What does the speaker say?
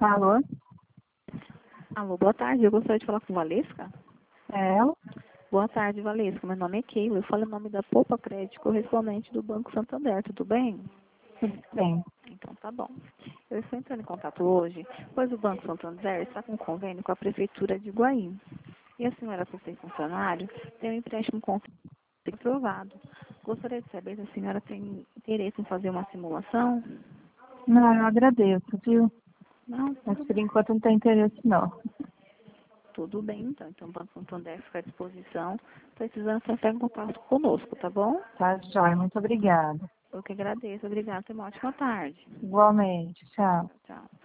Alô? Alô, boa tarde. Eu gostaria de falar com Valesca. É ela? Boa tarde, Valesca. Meu nome é Keila. Eu falo em nome da Poupa Crédito, correspondente do Banco Santander. Tudo bem? Tudo bem. Então tá bom. Eu estou entrando em contato hoje, pois o Banco Santander está com um convênio com a Prefeitura de Iguaí. E a senhora, por ser funcionário, tem um empréstimo aprovado. Gostaria de saber se a senhora tem interesse em fazer uma simulação? Não, eu agradeço, viu? Não? Mas por enquanto não tem interesse, não. Tudo bem, então. Então o Banco Santander fica à disposição. Precisando, você entra em contato conosco, tá bom? Tá, joia. Muito obrigada. Eu que agradeço. Obrigada. Tenha uma ótima tarde. Igualmente. Tchau. Tchau.